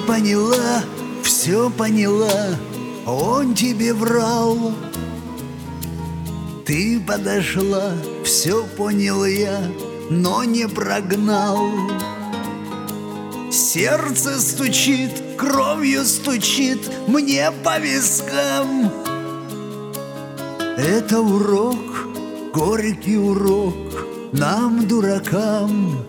все поняла, он тебе врал. Ты подошла, все понял я, но не прогнал. Сердце стучит, кровью стучит мне по вискам. Это урок, горький урок нам, дуракам.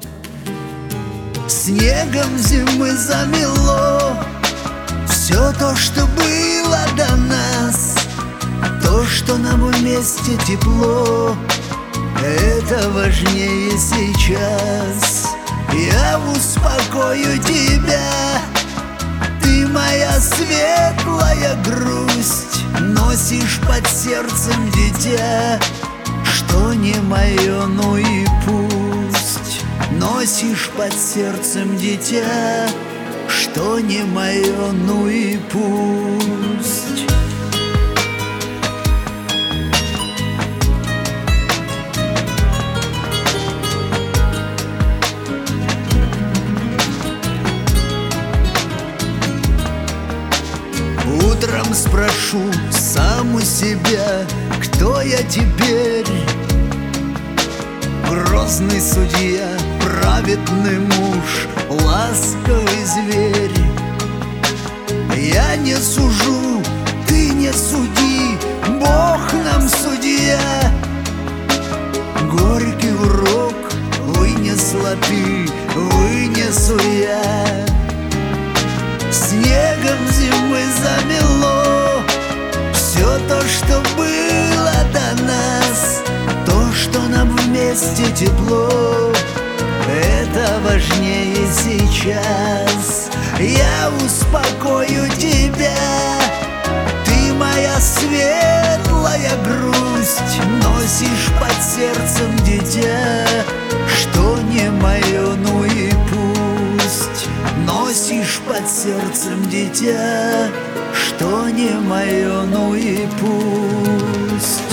Снегом зимы замело все то, что было до нас, то, что нам вместе тепло. Это важнее сейчас. Я успокою тебя, ты моя светлая грусть. Носишь под сердцем дитя, что не мое, ну и пусть. Носишь под сердцем дитя, что не мое, ну и пусть. Утром спрошу сам у себя, кто я теперь. Грозный судья, праведный муж, ласковый зверь. Я не сужу, ты не суди, Бог нам судья. Горький урок вынесла ты, вынесу я. Снегом зимы замело все то, что было до нас, то, что нам вместе тепло. Это важнее сейчас. Я успокою тебя, ты моя светлая грусть. Носишь под сердцем дитя, что не мое, ну и пусть. Носишь под сердцем дитя, что не мое, ну и пусть.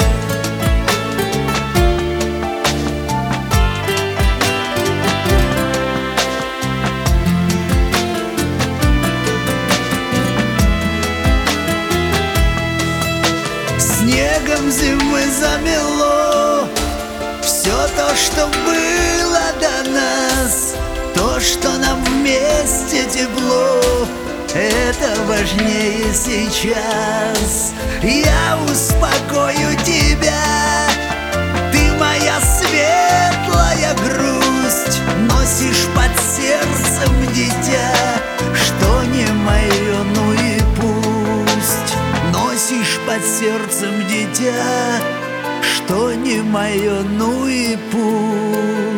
Снегом зимы замело все то, что было до нас, то, что нам вместе тепло. Это важнее сейчас. Я успокою тебя, ты моя светлая грусть. Носишь под сердцем дитя, что не мое, ну и пусть. Носишь под сердцем дитя, что не мое, ну и пусть.